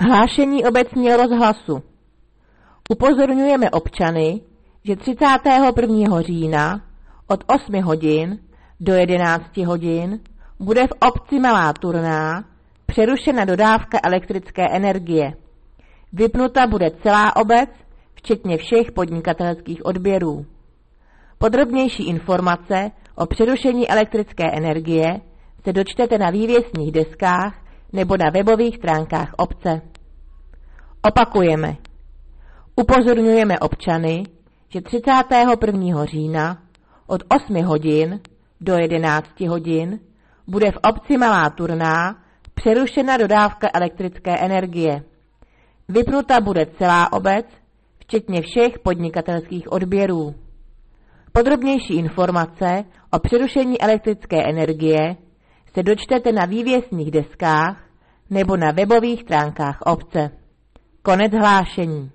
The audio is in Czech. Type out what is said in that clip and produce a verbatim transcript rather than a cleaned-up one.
Hlášení obecního rozhlasu. Upozorňujeme občany, že třicátého prvního října od osmi hodin do jedenácti hodin bude v obci Malá Turná přerušena dodávka elektrické energie. Vypnuta bude celá obec, včetně všech podnikatelských odběrů. Podrobnější informace o přerušení elektrické energie se dočtete na vývěsních deskách nebo na webových stránkách obce. Opakujeme. Upozorňujeme občany, že třicátého prvního října od osmi hodin do jedenácti hodin bude v obci Malá Turná přerušena dodávka elektrické energie. Vypnuta bude celá obec, včetně všech podnikatelských odběrů. Podrobnější informace o přerušení elektrické energie se dočtete na vývěsních deskách nebo na webových stránkách obce. Konec hlášení.